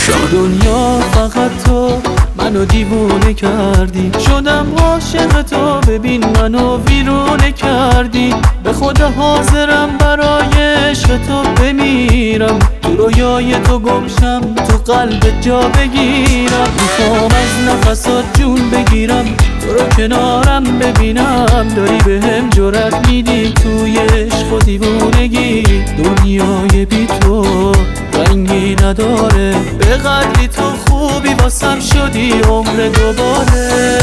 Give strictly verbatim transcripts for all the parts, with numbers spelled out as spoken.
روشان. دنیا فقط تو منو دیوونه کردی، شدم عاشق تو، ببین منو ویرونه کردی. به خدا حاضرم برای عشق تو بمیرم، تو رویای تو گمشم، تو قلبت جا بگیرم. میخوام از نفسات جون بگیرم، تو رو کنارم ببینم، داری بهم جرأت میدی توی عشق و دیوونگی. دنیای بی تو رنگی نداره، به قدری تو خوبی واسم شدی عمر دوباره.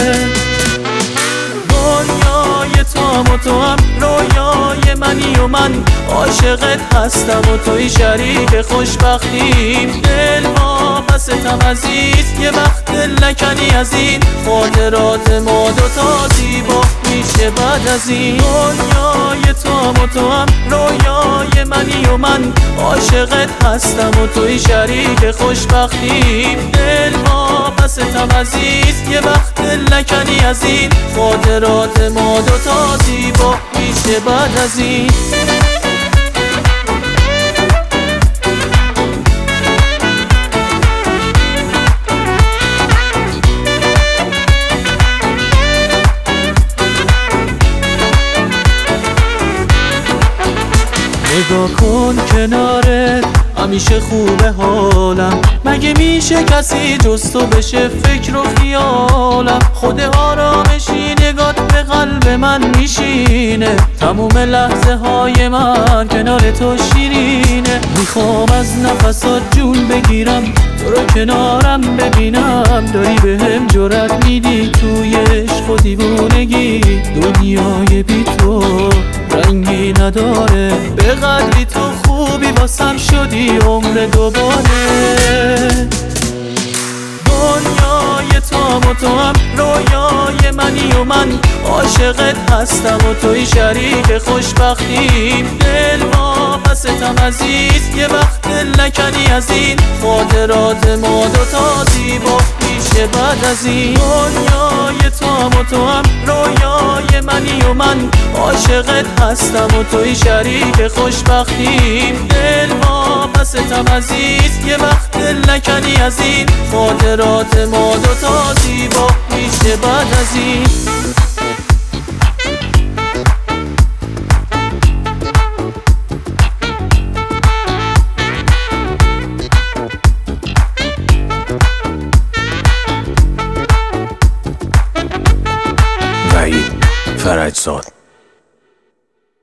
دنیای تو و تو هم رویای منی و من عاشقت هستم و توی شریک خوشبختیم. دل واپستم عزیز، یه وقت لکنی از این خاطرات ما دوتا زیبا میشه بعد از این. دنیای تو و تو هم رویای منی و من عاشقت هستم و توی شریک خوشبختیم. دل واپستم عزیز، یه وقت لکنی از این خاطرات ما دوتا زیبا میشه بعد از این. نگاه کن کنارت همیشه خوبه حالم، مگه میشه کسی جز تو بشه فکر و خیالم. خود آرامشی نگات به قلب من میشینه، تموم لحظه های من کنار تو شیرینه. میخوام از نفسات جون بگیرم، تو رو کنارم ببینم، داری بهم جرأت میدی توی عشق و دیوونگی. دنیای بی تو رنگی نداره، به قدری تو خوبی واسم شدی عمر دوباره. دنیای تو و تو هم رویای منی و من عاشقت هستم و توی شریک خوشبختیم. دل واپستم عزیز، یه وقت لکنی از این خاطرات ما دوتا زیبا میشه بعد از این. دنیای تو و تو هم رویای منی و من عاشقت هستم و توی شریک خوشبختیم. دل واپستم عزیز، یه وقت لکنی از این خاطرات ما دوتا زیبا میشه بعد از این. وحید فرجزاد.